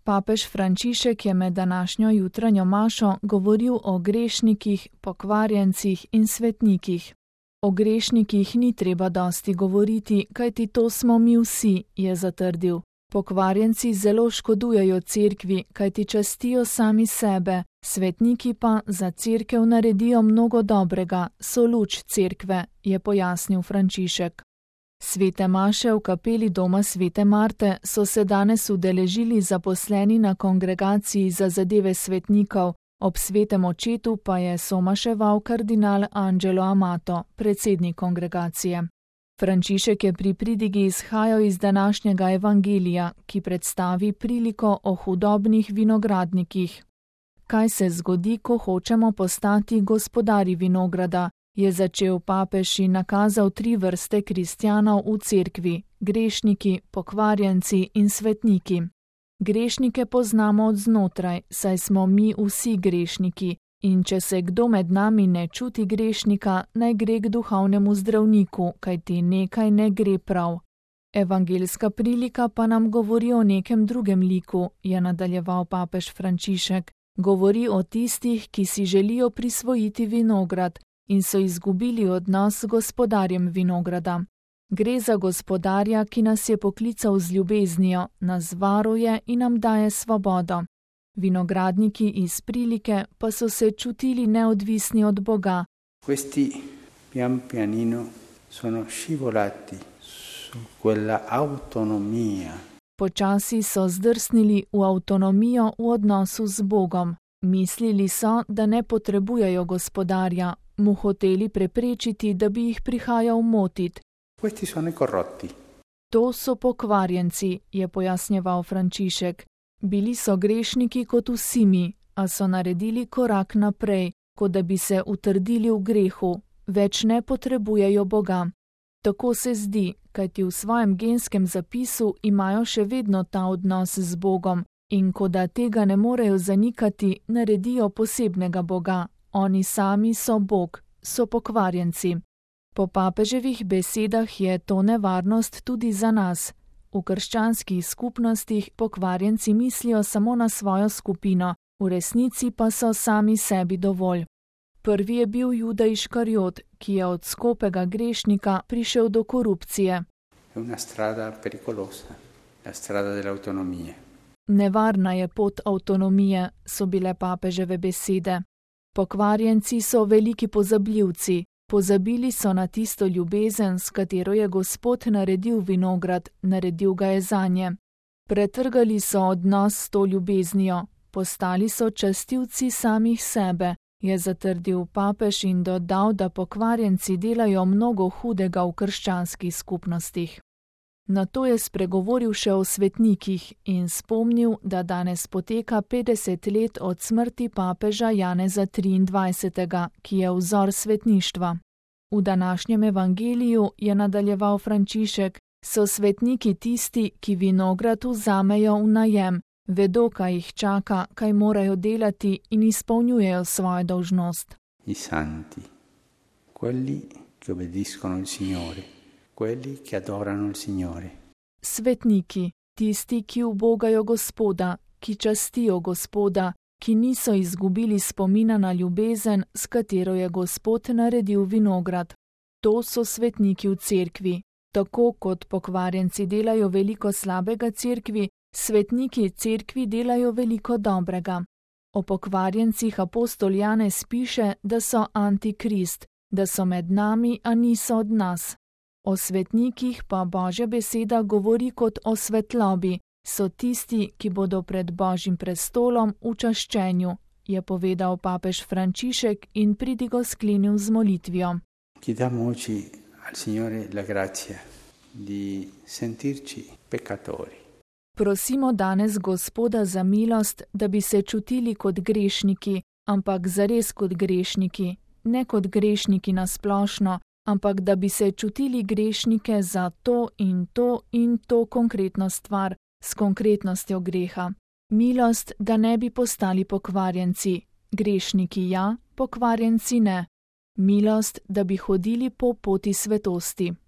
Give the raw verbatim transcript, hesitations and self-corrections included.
Papež Frančišek je med današnjo jutranjo mašo govoril o grešnikih, pokvarjencih in svetnikih. O grešnikih ni treba dosti govoriti, kajti to smo mi vsi, je zatrdil. Pokvarjenci zelo škodujejo cerkvi, kajti častijo sami sebe, svetniki pa za cerkev naredijo mnogo dobrega, so luč cerkve, je pojasnil Frančišek. Svete maše v kapeli doma svete Marte so se danes udeležili zaposleni na kongregaciji za zadeve svetnikov, ob svetem očetu pa je somaševal kardinal Angelo Amato, predsednik kongregacije. Frančišek je pri pridigi izhajal iz današnjega evangelija, ki predstavi priliko o hudobnih vinogradnikih. Kaj se zgodi, ko hočemo postati gospodarji vinograda, je začel papež in nakazal tri vrste kristjanov v cerkvi, grešniki, pokvarjenci in svetniki. Grešnike poznamo od znotraj, saj smo mi vsi grešniki, in če se kdo med nami ne čuti grešnika, naj gre k duhovnemu zdravniku, kajti nekaj ne gre prav. Evangeljska prilika pa nam govori o nekem drugem liku, je nadaljeval papež Frančišek. Govori o tistih, ki si želijo prisvojiti vinograd in so izgubili odnos z gospodarjem vinograda. Gre za gospodarja, ki nas je poklical z ljubeznijo, nas varuje in nam daje svobodo. Vinogradniki iz prilike pa so se čutili neodvisni od Boga. Questi pian pianino sono scivolati su quella autonomia. Počasi so zdrsnili v avtonomijo v odnosu z Bogom. Mislili so, da ne potrebujejo gospodarja, mu hoteli preprečiti, da bi jih prihajal motit. Questi sono i corrotti. To so pokvarjenci, je pojasnjeval Frančišek. Bili so grešniki kot vsi mi, a so naredili korak naprej, kot da bi se utrdili v grehu, več ne potrebujejo Boga. Tako se zdi, kajti v svojem genskem zapisu imajo še vedno ta odnos z Bogom in ko da tega ne morejo zanikati, naredijo posebnega Boga. Oni sami so Bog, so pokvarjenci. Po papeževih besedah je to nevarnost tudi za nas. V krščanskih skupnostih pokvarjenci mislijo samo na svojo skupino, v resnici pa so sami sebi dovolj. Prvi je bil Juda Iškariot, ki je od skopega grešnika prišel do korupcije. Una strada pericolosa, la strada dell'autonomia. Nevarna je pot avtonomije, so bile papeževe besede. Pokvarjenci so veliki pozabljivci. Pozabili so na tisto ljubezen, s katero je Gospod naredil vinograd, naredil ga je zanje. Pretrgali so odnos s to ljubeznijo, postali so častilci samih sebe, je zatrdil papež in dodal, da pokvarjenci delajo mnogo hudega v krščanskih skupnostih. Nato je spregovoril še o svetnikih in spomnil, da danes poteka petdeset let od smrti papeža Janeza triindvajsetega, ki je vzor svetništva. V današnjem evangeliju, je nadaljeval Frančišek, so svetniki tisti, ki vinograd vzamejo v najem, vedo, kaj jih čaka, kaj morajo delati in izpolnjujejo svojo dolžnost. I santi, quelli che obbediscono il Signore. Quelli che adorano il Signore. Svetniki, tisti, ki ubogajo Gospoda, ki častijo Gospoda, ki niso izgubili spomina na ljubezen, s katero je Gospod naredil vinograd. To so svetniki v cerkvi. Tako kot pokvarjenci delajo veliko slabega cerkvi, svetniki cerkvi delajo veliko dobrega. O pokvarjencih apostol Janez piše, da so antikrist, da so med nami, a niso od nas. O svetnikih pa Božja beseda govori kot o svetlobi, so tisti, ki bodo pred Božjim prestolom v čaščenju, je povedal papež Frančišek in pridigo sklenil z molitvijo. Chiediamo oggi al Signore la grazia di sentirci peccatori. Prosimo danes Gospoda za milost, da bi se čutili kot grešniki, ampak zares kot grešniki, ne kot grešniki na splošno, ampak da bi se čutili grešnike za to in to in to konkretno stvar, s konkretnostjo greha. Milost, da ne bi postali pokvarjenci, grešniki ja, pokvarjenci ne. Milost, da bi hodili po poti svetosti.